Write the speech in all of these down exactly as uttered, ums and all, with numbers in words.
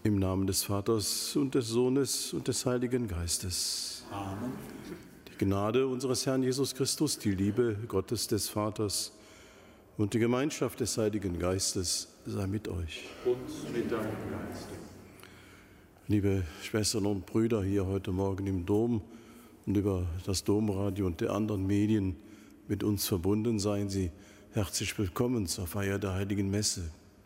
Im Namen des Vaters und des Sohnes und des Heiligen Geistes. Amen. Die Gnade unseres Herrn Jesus Christus, die Liebe Gottes des Vaters und die Gemeinschaft des Heiligen Geistes sei mit euch. Und mit deinem Geiste. Liebe Schwestern und Brüder hier heute Morgen im Dom und über das Domradio und die anderen Medien mit uns verbunden, seien Sie herzlich willkommen zur Feier der Heiligen Messe.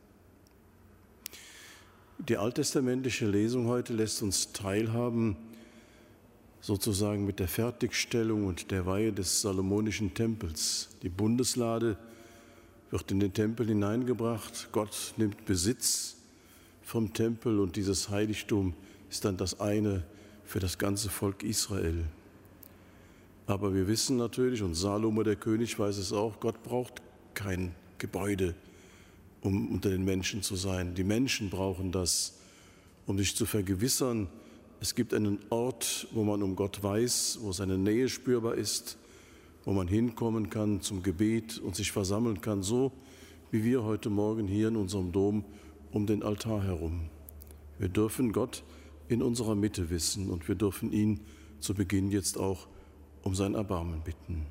Die alttestamentliche Lesung heute lässt uns teilhaben, sozusagen mit der Fertigstellung und der Weihe des Salomonischen Tempels. Die Bundeslade wird in den Tempel hineingebracht, Gott nimmt Besitz vom Tempel und dieses Heiligtum ist dann das eine für das ganze Volk Israel. Aber wir wissen natürlich, und Salomo der König weiß es auch, Gott braucht kein Gebäude, um unter den Menschen zu sein. Die Menschen brauchen das, um sich zu vergewissern. Es gibt einen Ort, wo man um Gott weiß, wo seine Nähe spürbar ist, wo man hinkommen kann zum Gebet und sich versammeln kann, so wie wir heute Morgen hier in unserem Dom um den Altar herum. Wir dürfen Gott in unserer Mitte wissen und wir dürfen ihn zu Beginn jetzt auch um sein Erbarmen bitten.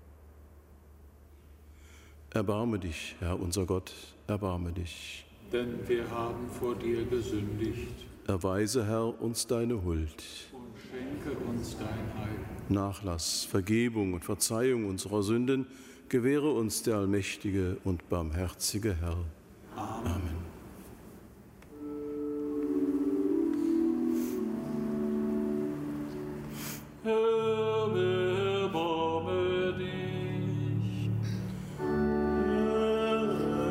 Erbarme dich, Herr unser Gott, erbarme dich. Denn wir haben vor dir gesündigt. Erweise, Herr, uns deine Huld. Und schenke uns dein Heil. Nachlass, Vergebung und Verzeihung unserer Sünden gewähre uns der allmächtige und barmherzige Herr. Amen. Amen. Herr, erbarme dich. Herr,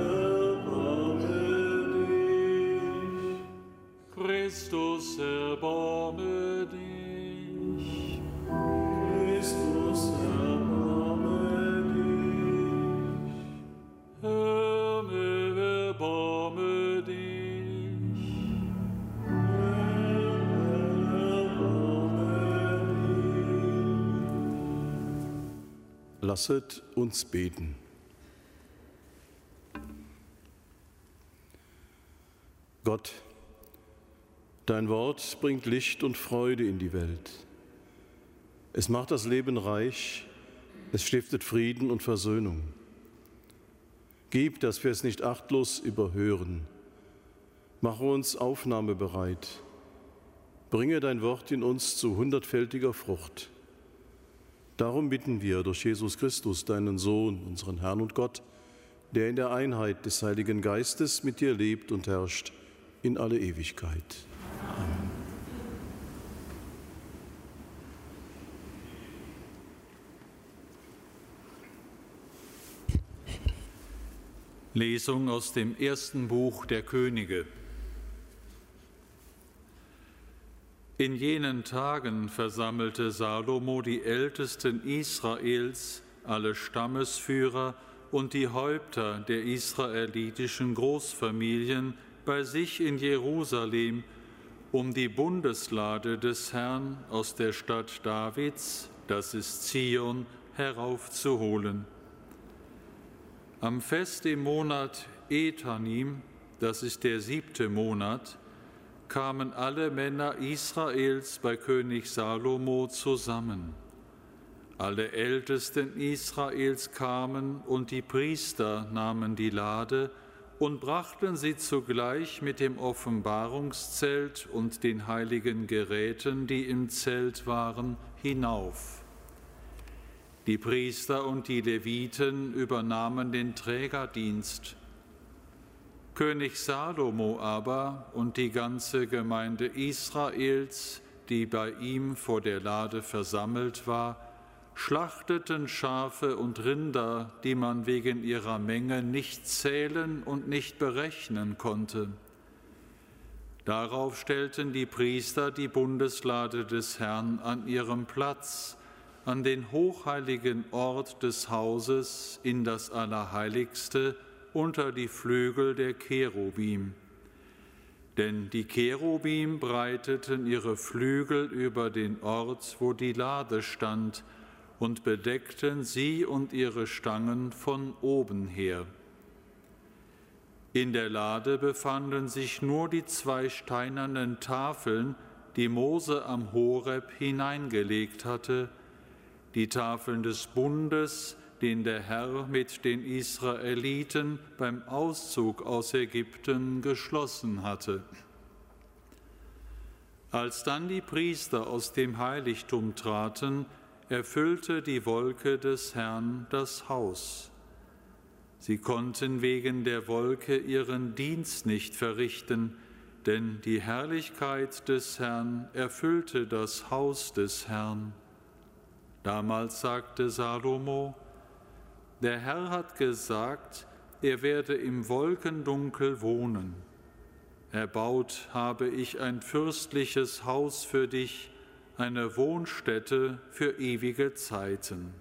erbarme dich. Christus, erbarme dich. Christus, erbarme dich. Herr, erbarme dich. Herr, erbarme dich. Lasset uns beten. Gott, dein Wort bringt Licht und Freude in die Welt. Es macht das Leben reich, es stiftet Frieden und Versöhnung. Gib, dass wir es nicht achtlos überhören. Mache uns aufnahmebereit. Bringe dein Wort in uns zu hundertfältiger Frucht. Darum bitten wir durch Jesus Christus, deinen Sohn, unseren Herrn und Gott, der in der Einheit des Heiligen Geistes mit dir lebt und herrscht in alle Ewigkeit. Amen. Lesung aus dem ersten Buch der Könige. In jenen Tagen versammelte Salomo die Ältesten Israels, alle Stammesführer und die Häupter der israelitischen Großfamilien bei sich in Jerusalem, um die Bundeslade des Herrn aus der Stadt Davids, das ist Zion, heraufzuholen. Am Fest im Monat Etanim, das ist der siebte Monat, kamen alle Männer Israels bei König Salomo zusammen. Alle Ältesten Israels kamen und die Priester nahmen die Lade und brachten sie zugleich mit dem Offenbarungszelt und den heiligen Geräten, die im Zelt waren, hinauf. Die Priester und die Leviten übernahmen den Trägerdienst. König Salomo aber und die ganze Gemeinde Israels, die bei ihm vor der Lade versammelt war, schlachteten Schafe und Rinder, die man wegen ihrer Menge nicht zählen und nicht berechnen konnte. Darauf stellten die Priester die Bundeslade des Herrn an ihrem Platz, an den hochheiligen Ort des Hauses in das Allerheiligste unter die Flügel der Cherubim. Denn die Cherubim breiteten ihre Flügel über den Ort, wo die Lade stand, und bedeckten sie und ihre Stangen von oben her. In der Lade befanden sich nur die zwei steinernen Tafeln, die Mose am Horeb hineingelegt hatte, die Tafeln des Bundes, den der Herr mit den Israeliten beim Auszug aus Ägypten geschlossen hatte. Als dann die Priester aus dem Heiligtum traten, erfüllte die Wolke des Herrn das Haus. Sie konnten wegen der Wolke ihren Dienst nicht verrichten, denn die Herrlichkeit des Herrn erfüllte das Haus des Herrn. Damals sagte Salomo: Der Herr hat gesagt, er werde im Wolkendunkel wohnen. Erbaut habe ich ein fürstliches Haus für dich, eine Wohnstätte für ewige Zeiten.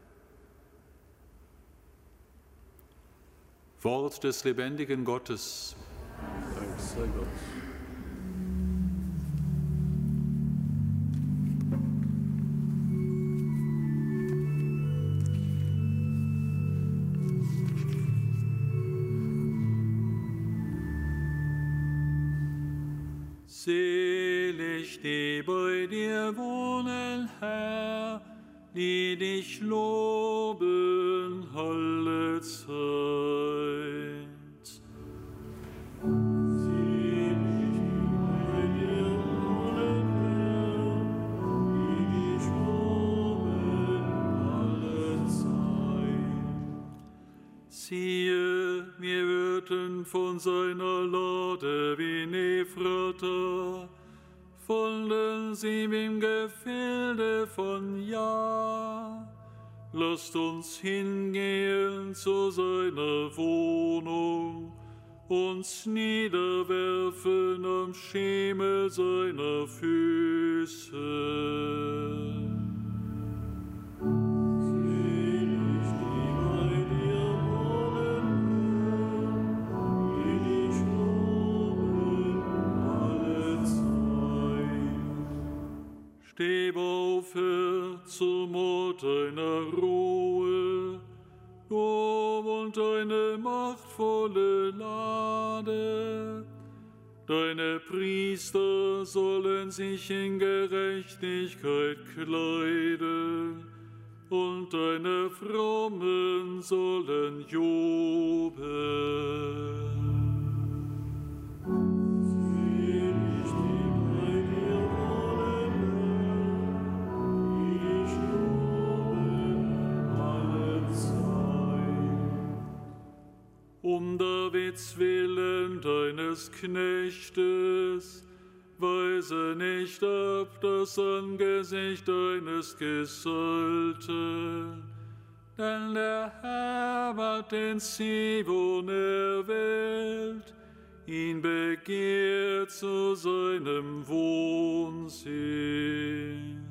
Wort des lebendigen Gottes. Dank sei Gott. Selig die bei dir wohnen, Herr, die dich loben alle Zeit. Selig die bei dir wohnen, Herr, die dich loben alle Zeit. Siehe, wir hörten von seiner Lade wie Nephrata, folgen sie im Gefilde von Ja. Lasst uns hingehen zu seiner Wohnung, uns niederwerfen am Schemel seiner Füße. Steh auf, Herr, zum Ort deiner Ruhe, Lob und deine machtvolle Lade. Deine Priester sollen sich in Gerechtigkeit kleiden, und deine Frommen sollen jubeln. Um Davids Willen, deines Knechtes, weise nicht ab das Angesicht deines Gesalbten, denn der Herr hat den Zion erwählt, ihn begehrt zu seinem Wohnsitz.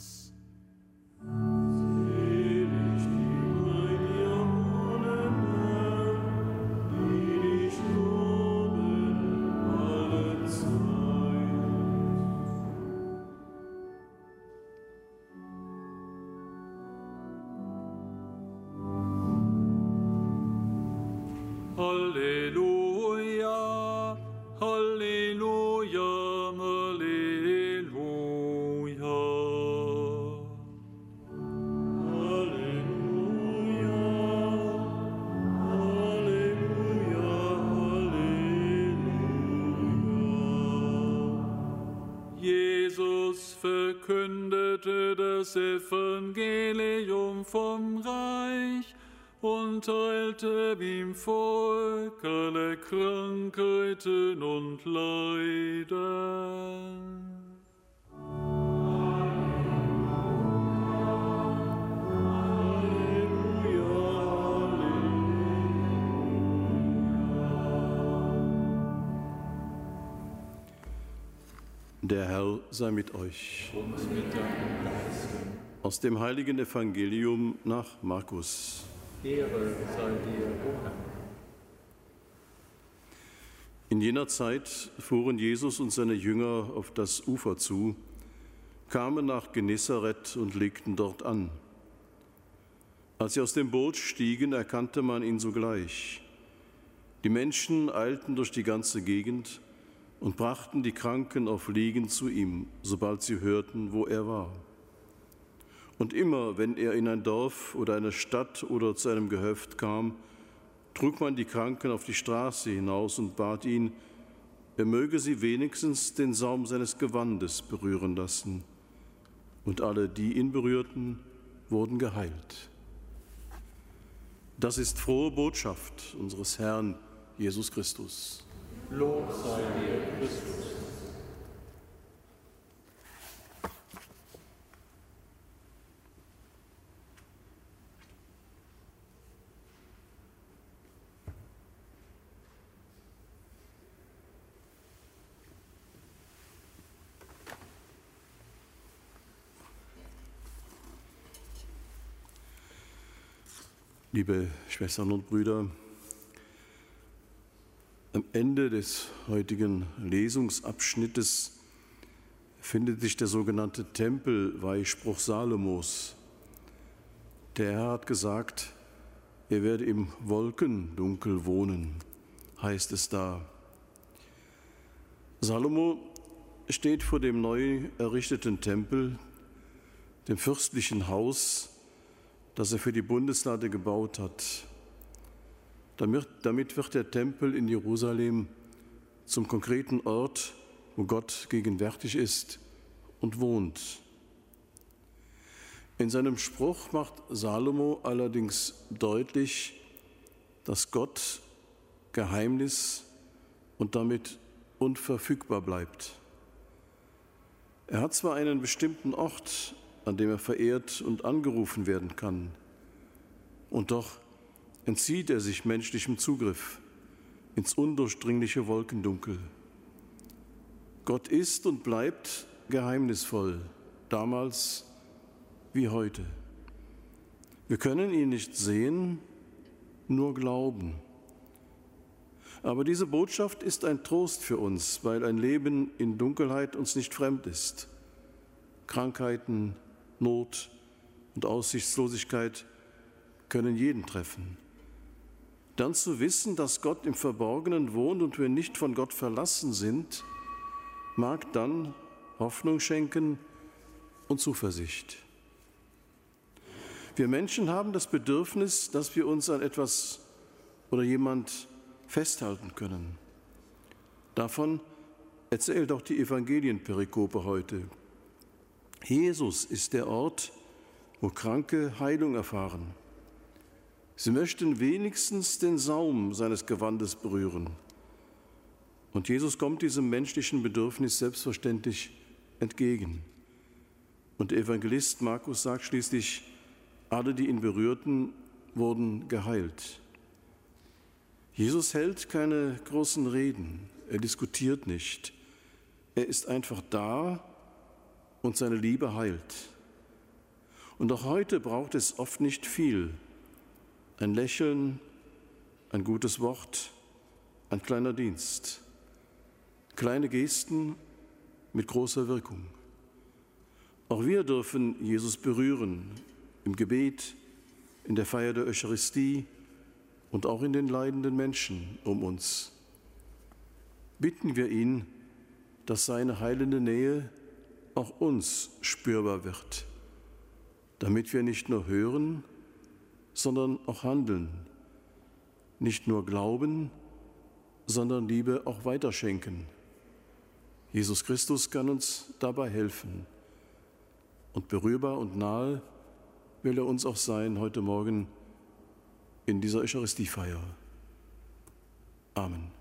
Halleluja, Halleluja, Halleluja. Halleluja, Halleluja, Halleluja. Jesus verkündete das Evangelium vom Reich und heilte im Volk alle Krankheiten und Leiden. Der Herr sei mit euch. Aus dem heiligen Evangelium nach Markus. Ehre sei dir, o Herr. In jener Zeit fuhren Jesus und seine Jünger auf das Ufer zu, kamen nach Genezareth und legten dort an. Als sie aus dem Boot stiegen, erkannte man ihn sogleich. Die Menschen eilten durch die ganze Gegend und brachten die Kranken auf Liegen zu ihm, sobald sie hörten, wo er war. Und immer, wenn er in ein Dorf oder eine Stadt oder zu einem Gehöft kam, trug man die Kranken auf die Straße hinaus und bat ihn, er möge sie wenigstens den Saum seines Gewandes berühren lassen. Und alle, die ihn berührten, wurden geheilt. Das ist frohe Botschaft unseres Herrn Jesus Christus. Lob sei dir, Christus. Liebe Schwestern und Brüder, am Ende des heutigen Lesungsabschnittes findet sich der sogenannte Tempelweihspruch Salomos. Der Herr hat gesagt, er werde im Wolkendunkel wohnen, heißt es da. Salomo steht vor dem neu errichteten Tempel, dem fürstlichen Haus, das er für die Bundeslade gebaut hat. Damit wird der Tempel in Jerusalem zum konkreten Ort, wo Gott gegenwärtig ist und wohnt. In seinem Spruch macht Salomo allerdings deutlich, dass Gott Geheimnis und damit unverfügbar bleibt. Er hat zwar einen bestimmten Ort, an dem er verehrt und angerufen werden kann, und doch entzieht er sich menschlichem Zugriff ins undurchdringliche Wolkendunkel. Gott ist und bleibt geheimnisvoll, damals wie heute. Wir können ihn nicht sehen, nur glauben. Aber diese Botschaft ist ein Trost für uns, weil ein Leben in Dunkelheit uns nicht fremd ist. Krankheiten, Not und Aussichtslosigkeit können jeden treffen. Dann zu wissen, dass Gott im Verborgenen wohnt und wir nicht von Gott verlassen sind, mag dann Hoffnung schenken und Zuversicht. Wir Menschen haben das Bedürfnis, dass wir uns an etwas oder jemand festhalten können. Davon erzählt auch die Evangelienperikope heute. Jesus ist der Ort, wo Kranke Heilung erfahren. Sie möchten wenigstens den Saum seines Gewandes berühren. Und Jesus kommt diesem menschlichen Bedürfnis selbstverständlich entgegen. Und der Evangelist Markus sagt schließlich, alle, die ihn berührten, wurden geheilt. Jesus hält keine großen Reden, er diskutiert nicht. Er ist einfach da und seine Liebe heilt. Und auch heute braucht es oft nicht viel. Ein Lächeln, ein gutes Wort, ein kleiner Dienst. Kleine Gesten mit großer Wirkung. Auch wir dürfen Jesus berühren, im Gebet, in der Feier der Eucharistie und auch in den leidenden Menschen um uns. Bitten wir ihn, dass seine heilende Nähe auch uns spürbar wird, damit wir nicht nur hören, sondern auch handeln, nicht nur glauben, sondern Liebe auch weiterschenken. Jesus Christus kann uns dabei helfen. Und berührbar und nahe will er uns auch sein heute Morgen in dieser Eucharistiefeier. Amen.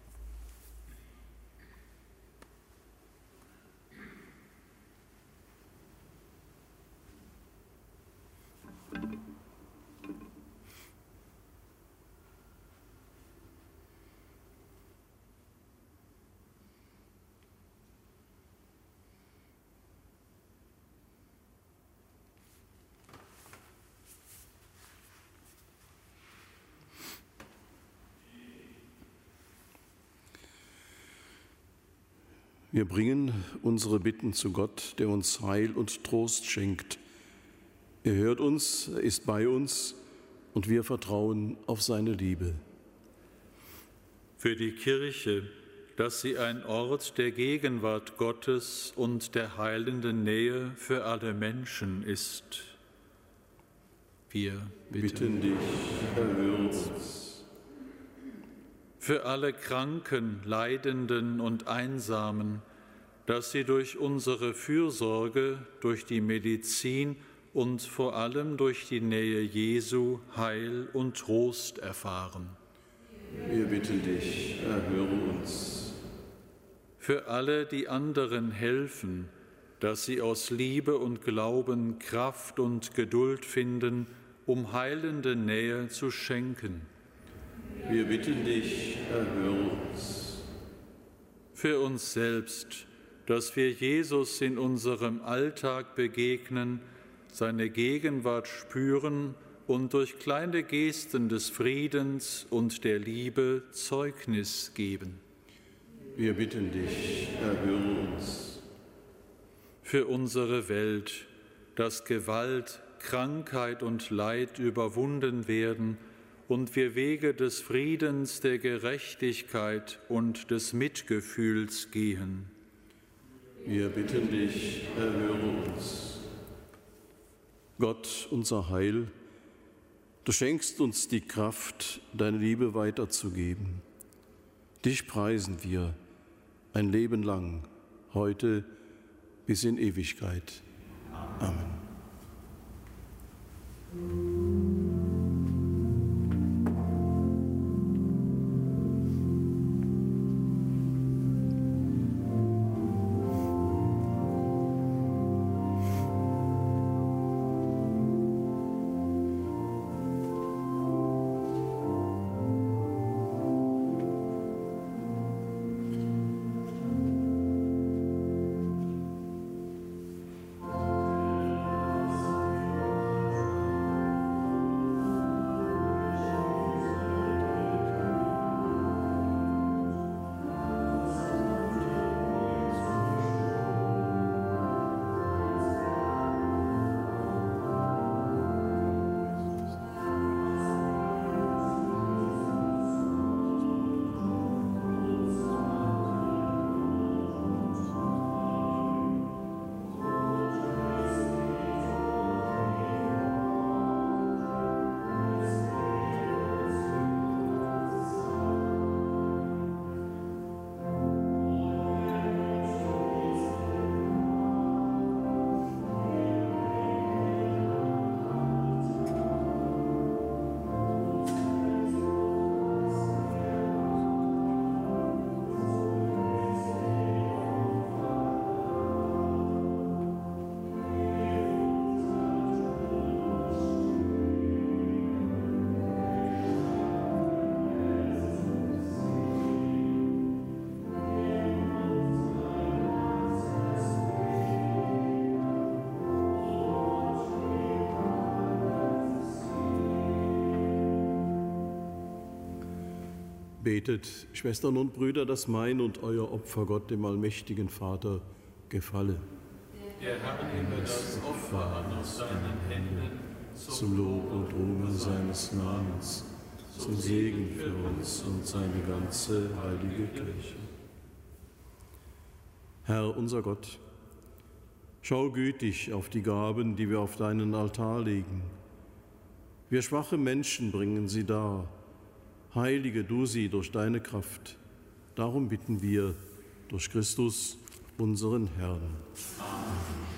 Wir bringen unsere Bitten zu Gott, der uns Heil und Trost schenkt. Er hört uns, er ist bei uns und wir vertrauen auf seine Liebe. Für die Kirche, dass sie ein Ort der Gegenwart Gottes und der heilenden Nähe für alle Menschen ist. Wir bitten dich, erhöre uns. Für alle Kranken, Leidenden und Einsamen, dass sie durch unsere Fürsorge, durch die Medizin und vor allem durch die Nähe Jesu Heil und Trost erfahren. Wir bitten dich, erhöre uns. Für alle, die anderen helfen, dass sie aus Liebe und Glauben Kraft und Geduld finden, um heilende Nähe zu schenken. Wir bitten dich, erhöre uns. Für uns selbst, dass wir Jesus in unserem Alltag begegnen, seine Gegenwart spüren und durch kleine Gesten des Friedens und der Liebe Zeugnis geben. Wir bitten dich, erhöre uns. Für unsere Welt, dass Gewalt, Krankheit und Leid überwunden werden und wir Wege des Friedens, der Gerechtigkeit und des Mitgefühls gehen. Wir bitten dich, erhöre uns. Gott, unser Heil, du schenkst uns die Kraft, deine Liebe weiterzugeben. Dich preisen wir ein Leben lang, heute bis in Ewigkeit. Amen. Betet, Schwestern und Brüder, dass mein und euer Opfer Gott, dem allmächtigen Vater, gefalle. Der Herr nehme das Opfer an aus deinen Händen, Zum Lob und Ruhm seines Namens, zum Segen für uns und seine ganze heilige Kirche. Herr, unser Gott, schau gütig auf die Gaben, die wir auf deinen Altar legen. Wir schwache Menschen bringen sie dar. Heilige du sie durch deine Kraft. Darum bitten wir durch Christus, unseren Herrn. Amen.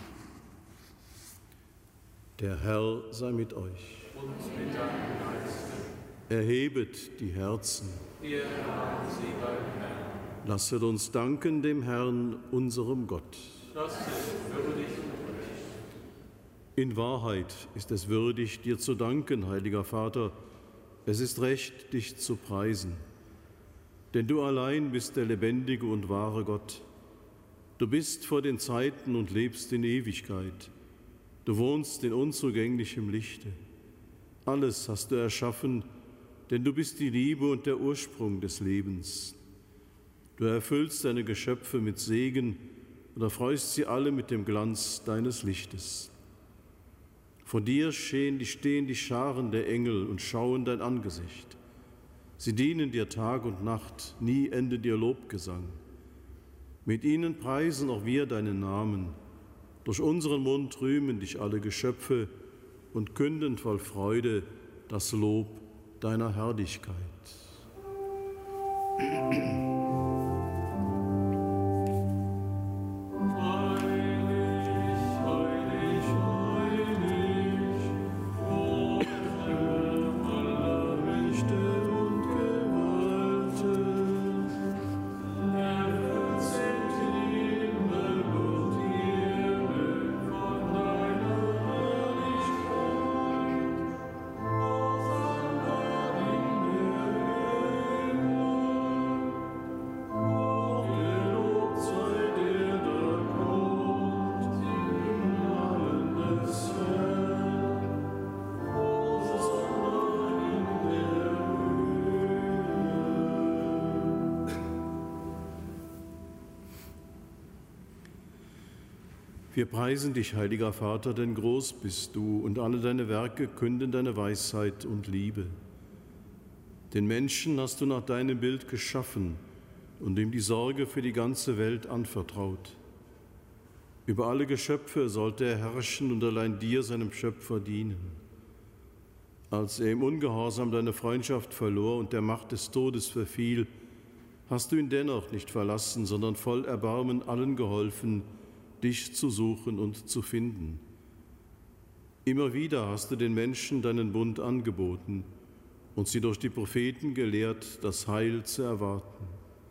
Der Herr sei mit euch. und mit deinem Geiste. Erhebet die Herzen. Wir haben sie beim Herrn. Lasset uns danken dem Herrn, unserem Gott. Das ist würdig und recht. In Wahrheit ist es würdig, dir zu danken, heiliger Vater. Es ist recht, dich zu preisen. Denn du allein bist der lebendige und wahre Gott. Du bist vor den Zeiten und lebst in Ewigkeit. Du wohnst in unzugänglichem Lichte. Alles hast du erschaffen, denn du bist die Liebe und der Ursprung des Lebens. Du erfüllst deine Geschöpfe mit Segen und erfreust sie alle mit dem Glanz deines Lichtes. Vor dir stehen die, stehen die Scharen der Engel und schauen dein Angesicht. Sie dienen dir Tag und Nacht, nie endet ihr Lobgesang. Mit ihnen preisen auch wir deinen Namen. Durch unseren Mund rühmen dich alle Geschöpfe und künden voll Freude das Lob deiner Herrlichkeit. Wir preisen dich, heiliger Vater, denn groß bist du und alle deine Werke künden deine Weisheit und Liebe. Den Menschen hast du nach deinem Bild geschaffen und ihm die Sorge für die ganze Welt anvertraut. Über alle Geschöpfe sollte er herrschen und allein dir, seinem Schöpfer, dienen. Als er im Ungehorsam deine Freundschaft verlor und der Macht des Todes verfiel, hast du ihn dennoch nicht verlassen, sondern voll Erbarmen allen geholfen, dich zu suchen und zu finden. Immer wieder hast du den Menschen deinen Bund angeboten und sie durch die Propheten gelehrt, das Heil zu erwarten.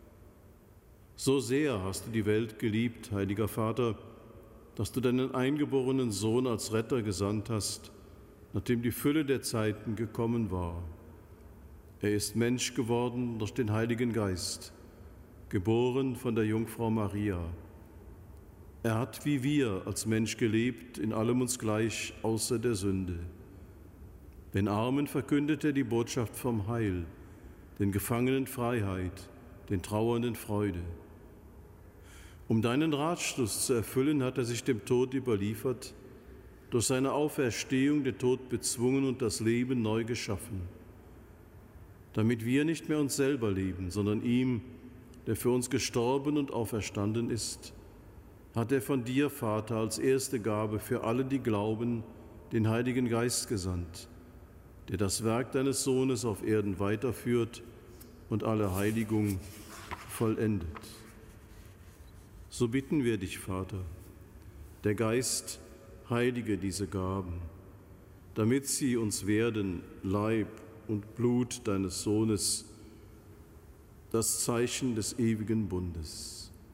So sehr hast du die Welt geliebt, heiliger Vater, dass du deinen eingeborenen Sohn als Retter gesandt hast, nachdem die Fülle der Zeiten gekommen war. Er ist Mensch geworden durch den Heiligen Geist, geboren von der Jungfrau Maria. Er hat wie wir als Mensch gelebt, in allem uns gleich, außer der Sünde. Den Armen verkündet er die Botschaft vom Heil, den Gefangenen Freiheit, den Trauernden Freude. Um deinen Ratschluss zu erfüllen, hat er sich dem Tod überliefert, durch seine Auferstehung den Tod bezwungen und das Leben neu geschaffen, damit wir nicht mehr uns selber leben, sondern ihm, der für uns gestorben und auferstanden ist, hat er von dir, Vater, als erste Gabe für alle, die glauben, den Heiligen Geist gesandt, der das Werk deines Sohnes auf Erden weiterführt und alle Heiligung vollendet. So bitten wir dich, Vater, der Geist heilige diese Gaben, damit sie uns werden, Leib und Blut deines Sohnes, das Zeichen des ewigen Bundes.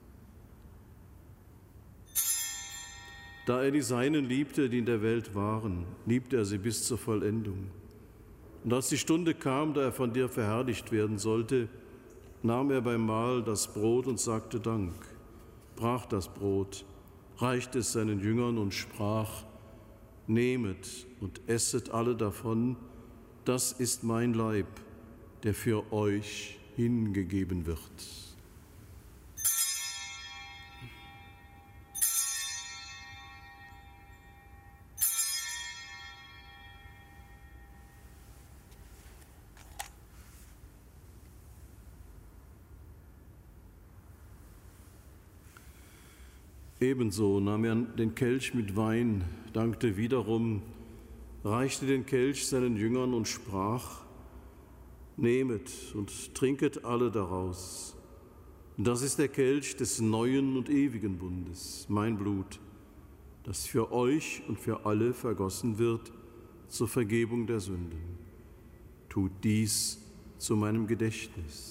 Da er die Seinen liebte, die in der Welt waren, liebte er sie bis zur Vollendung. Und als die Stunde kam, da er von dir verherrlicht werden sollte, nahm er beim Mahl das Brot und sagte Dank, brach das Brot, reichte es seinen Jüngern und sprach, nehmet und esset alle davon, das ist mein Leib, der für euch hingegeben wird. Ebenso nahm er den Kelch mit Wein, dankte wiederum, reichte den Kelch seinen Jüngern und sprach, nehmet und trinket alle daraus. Das ist der Kelch des neuen und ewigen Bundes, mein Blut, das für euch und für alle vergossen wird zur Vergebung der Sünden. Tut dies zu meinem Gedächtnis.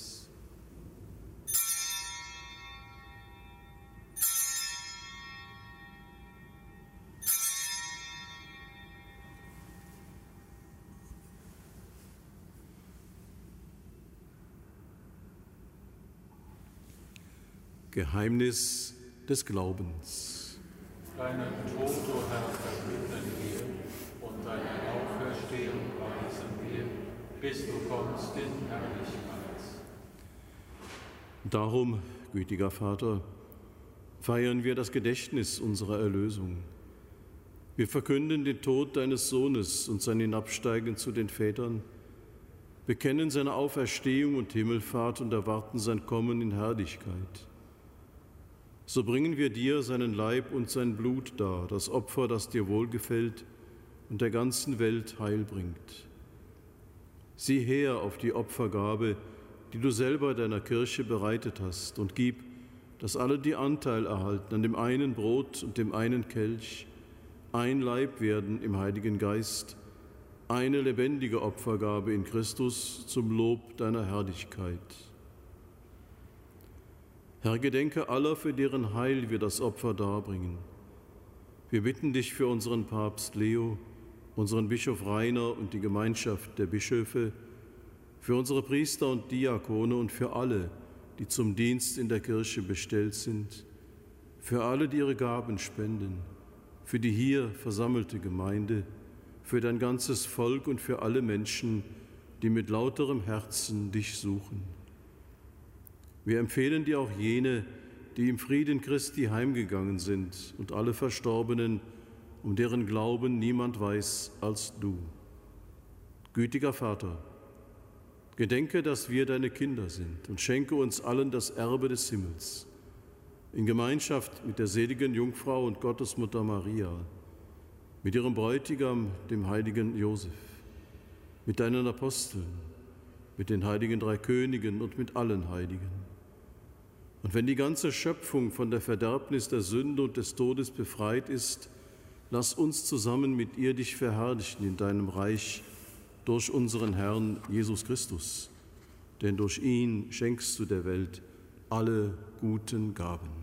Geheimnis des Glaubens. Deinen Tod, o Herr, verkünden wir und deine Auferstehung preisen wir, bis du kommst in Herrlichkeit. Darum, gütiger Vater, feiern wir das Gedächtnis unserer Erlösung. Wir verkünden den Tod deines Sohnes und sein Hinabsteigen zu den Vätern, bekennen seine Auferstehung und Himmelfahrt und erwarten sein Kommen in Herrlichkeit. So bringen wir dir seinen Leib und sein Blut dar, das Opfer, das dir wohlgefällt und der ganzen Welt Heil bringt. Sieh her auf die Opfergabe, die du selber deiner Kirche bereitet hast, und gib, dass alle, die Anteil erhalten an dem einen Brot und dem einen Kelch, ein Leib werden im Heiligen Geist, eine lebendige Opfergabe in Christus zum Lob deiner Herrlichkeit. Herr, gedenke aller, für deren Heil wir das Opfer darbringen. Wir bitten dich für unseren Papst Leo, unseren Bischof Rainer und die Gemeinschaft der Bischöfe, für unsere Priester und Diakone und für alle, die zum Dienst in der Kirche bestellt sind, für alle, die ihre Gaben spenden, für die hier versammelte Gemeinde, für dein ganzes Volk und für alle Menschen, die mit lauterem Herzen dich suchen. Wir empfehlen dir auch jene, die im Frieden Christi heimgegangen sind, und alle Verstorbenen, um deren Glauben niemand weiß als du. Gütiger Vater, gedenke, dass wir deine Kinder sind, und schenke uns allen das Erbe des Himmels, in Gemeinschaft mit der seligen Jungfrau und Gottesmutter Maria, mit ihrem Bräutigam, dem heiligen Josef, mit deinen Aposteln, mit den heiligen drei Königen und mit allen Heiligen. Und wenn die ganze Schöpfung von der Verderbnis der Sünde und des Todes befreit ist, lass uns zusammen mit ihr dich verherrlichen in deinem Reich durch unseren Herrn Jesus Christus, denn durch ihn schenkst du der Welt alle guten Gaben.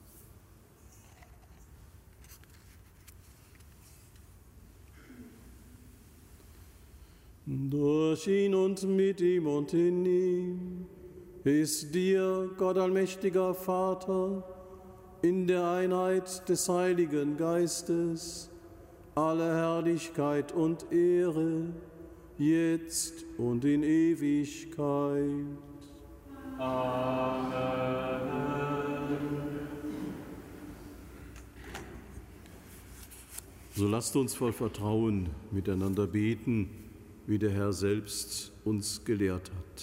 Durch ihn und mit ihm und in ihm ist dir, Gott allmächtiger Vater, in der Einheit des Heiligen Geistes, alle Herrlichkeit und Ehre, jetzt und in Ewigkeit. Amen. So lasst uns voll Vertrauen miteinander beten, wie der Herr selbst uns gelehrt hat.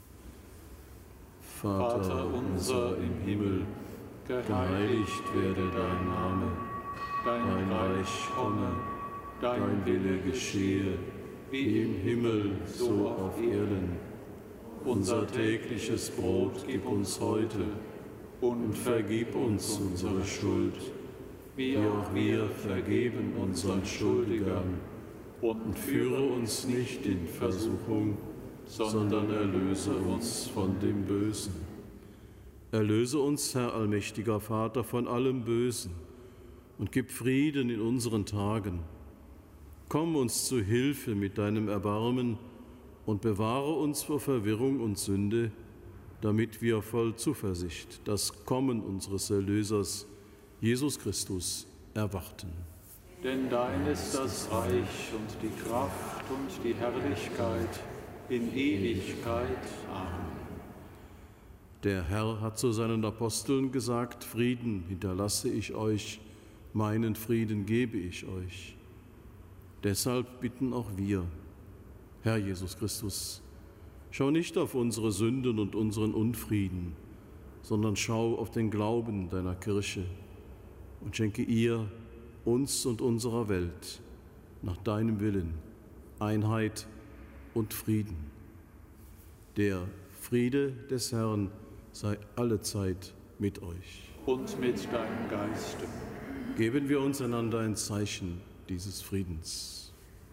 Vater, Vater unser im Himmel, geheiligt werde dein Name, dein Reich komme, dein Wille geschehe, wie im Himmel, so auf Erden. Unser tägliches Brot gib uns heute und vergib uns unsere Schuld, wie auch wir vergeben unseren Schuldigern. Und führe uns nicht in Versuchung, sondern erlöse uns von dem Bösen. Erlöse uns, Herr allmächtiger Vater, von allem Bösen und gib Frieden in unseren Tagen. Komm uns zu Hilfe mit deinem Erbarmen und bewahre uns vor Verwirrung und Sünde, damit wir voll Zuversicht das Kommen unseres Erlösers, Jesus Christus, erwarten. Denn dein ist das Reich und die Kraft und die Herrlichkeit in Ewigkeit. Amen. Der Herr hat zu seinen Aposteln gesagt: Frieden hinterlasse ich euch, meinen Frieden gebe ich euch. Deshalb bitten auch wir, Herr Jesus Christus, schau nicht auf unsere Sünden und unseren Unfrieden, sondern schau auf den Glauben deiner Kirche und schenke ihr, uns und unserer Welt, nach deinem Willen, Einheit und Frieden. Der Friede des Herrn sei allezeit mit euch. Und mit deinem Geiste. Geben wir uns einander ein Zeichen dieses Friedens.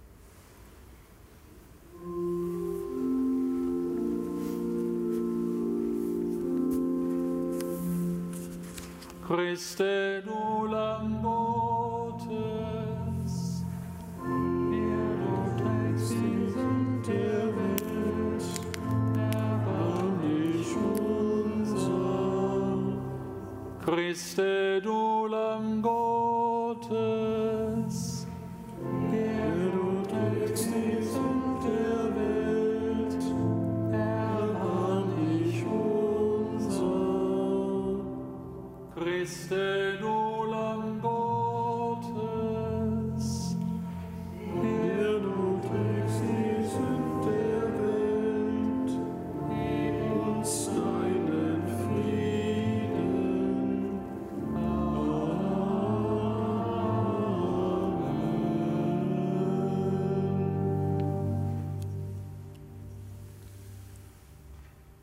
Christe, du Lamm Gottes, der du trägst die Sünde der Welt, erbarm dich unser. Christe, du Lamm Gottes, der du trägst die Sünde der Welt, erbarm dich unser. Christe, du Lamm Gottes, der du trägst die Sünde der Welt,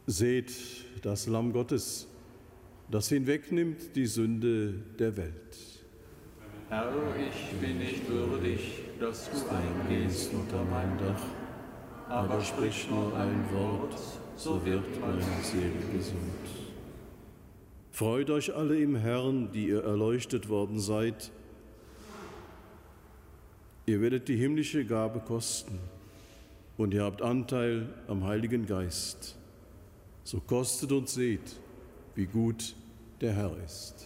Seht das Lamm Gottes, das hinwegnimmt die Sünde der Welt. Herr, ich bin nicht würdig, dass du eingehst unter mein Dach, aber sprich nur ein Wort, so wird meine Seele gesund. Freut euch alle im Herrn, die ihr erleuchtet worden seid. Ihr werdet die himmlische Gabe kosten und ihr habt Anteil am Heiligen Geist. So kostet und seht, wie gut der Herr ist.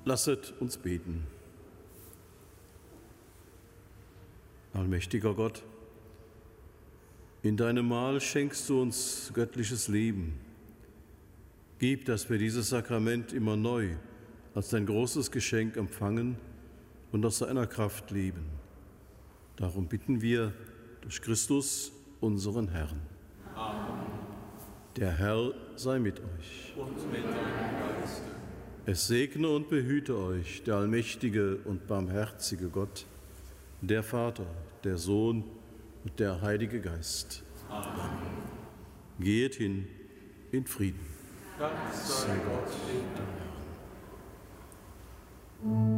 Lasset uns beten. Allmächtiger Gott, in deinem Mahl schenkst du uns göttliches Leben. Gib, dass wir dieses Sakrament immer neu als dein großes Geschenk empfangen und aus seiner Kraft leben. Darum bitten wir durch Christus, unseren Herrn. Amen. Der Herr sei mit euch. Und mit deinem Geiste. Es segne und behüte euch der allmächtige und barmherzige Gott, der Vater, der Sohn und der Heilige Geist. Amen. Geht hin in Frieden. Dank sei Gott. Herrn.